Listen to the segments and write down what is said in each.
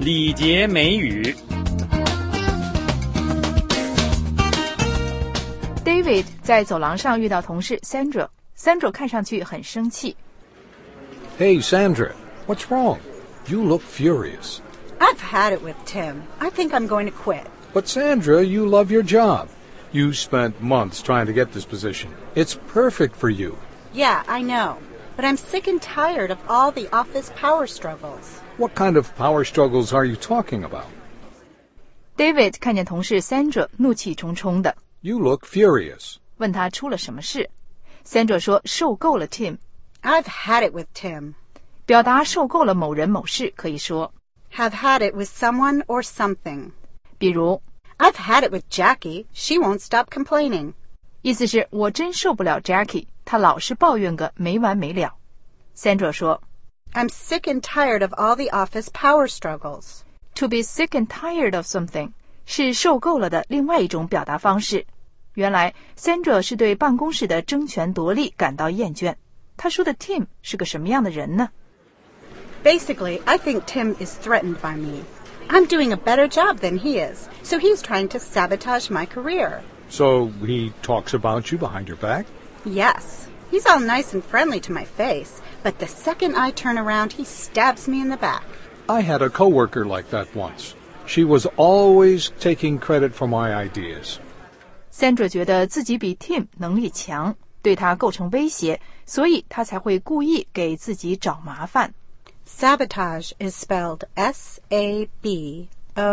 礼节美语。 David 在走廊上遇到同事 Sandra 看上去很生气。 Hey, Sandra, what's wrong? You look furious. I've had it with Tim. I think I'm going to quit. But Sandra, you love your job. You spent months trying to get this position. It's perfect for you. Yeah, I know. But I'm sick and tired of all the office power struggles. What kind of power struggles are you talking about? David 看见同事 Sandra 怒气冲冲的。 You look furious. 问他出了什么事。Sandra 说受够了 Tim. I've had it with Tim. 表达受够了某人某事可以说 Have had it with someone or something. 比如 I've had it with Jackie. She won't stop complaining. 意思是我真受不了 Jackie， 她老是抱怨个没完没了。Sandra 说 I'm sick and tired of all the office power struggles. To be sick and tired of something 是受够了的另外一种表达方式。原来 Sandra 是对办公室的争权夺利感到厌倦。她说的 Tim 是个什么样的人呢？ Basically, I think Tim is threatened by me. I'm doing a better job than he is, so he's trying to sabotage my career. So he talks about you behind your back? Yes. He's all nice and friendly to my face, but the second I turn around, he stabs me in the back. I had a coworker like that once. She was always taking credit for my ideas. Sandra 觉得自己比 Tim 能力强，对他构成威胁，所以他才会故意给自己找麻烦。 Sabotage is spelled S-A-B-O-T-A-G-E.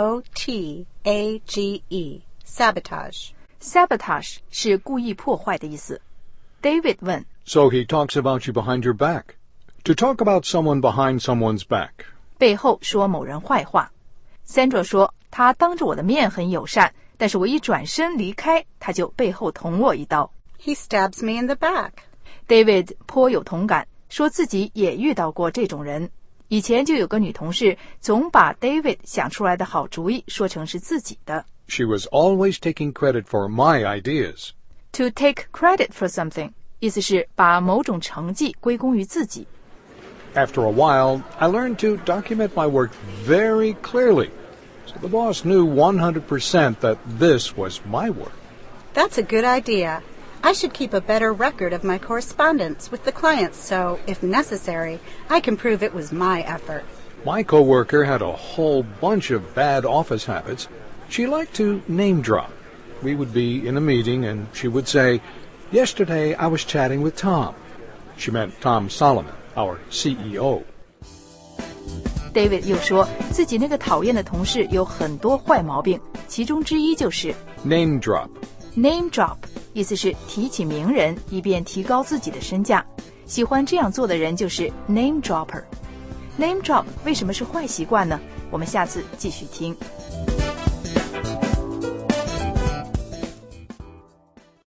Sabotage. Sabotage 是故意破坏的意思。David 问 So he talks about you behind your back. To talk about someone behind someone's back. 背后说某人坏话。Sandra 说他当着我的面很友善，但是我一转身离开，他就背后捅我一刀。 He stabs me in the back. David 颇有同感，说自己也遇到过这种人。以前就有个女同事总把 David 想出来的好主意说成是自己的。 She was always taking credit for my ideas. To take credit for something 意思是把某种成绩归功于自己。 After a while, I learned to document my work very clearly, so the boss knew 100% that this was my work. That's a good idea. I should keep a better record of my correspondence with the clients so, if necessary, I can prove it was my effort. My coworker had a whole bunch of bad office habits. She liked to name drop. We would be in a meeting and she would say, "Yesterday I was chatting with Tom." She meant Tom Solomon, our CEO. David 又说自己那个讨厌的同事有很多坏毛病，其中之一就是 Name drop. Name drop 意思是提起名人，以便提高自己的身价。喜欢这样做的人就是 name dropper。Name drop 为什么是坏习惯呢？我们下次继续听。